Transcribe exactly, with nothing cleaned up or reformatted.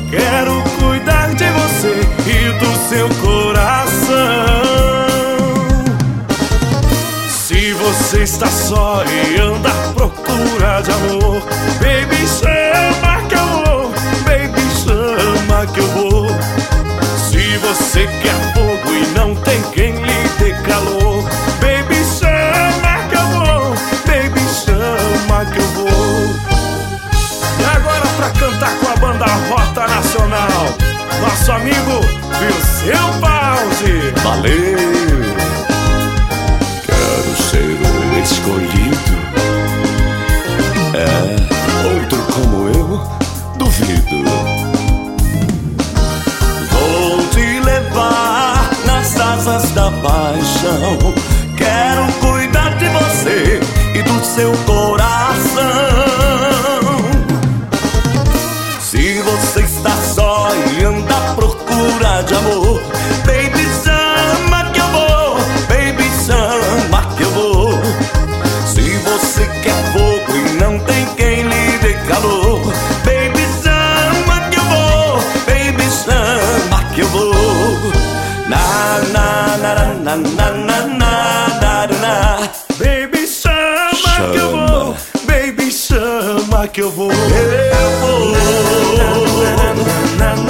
Quero cuidar de você e do seu coração. Se você está só e anda à procura de amor, baby, chama que eu vou, baby, chama que eu vou. Se você quer fogo e não tem quem lhe dê calor, baby, chama que eu vou, baby, chama que eu vou. E agora pra cantar com a banda Rota Nacional, nosso amigo Vilceu Pause. Valeu! Quero ser o escolhido. É, outro como eu, duvido. Vou te levar nas asas da paixão. Quero cuidar de você e do seu coração. Se você está só e anda à procura de amor, baby, chama que eu vou, baby, chama que eu vou. Se você quer fogo e não tem quem lhe dê calor, baby, chama que eu vou, baby, chama que eu vou. Na, na, na, na, na, na, na, na, na. Baby, chama, chama que eu vou, baby, chama que eu vou. Eu vou. Na, na, na, na, na,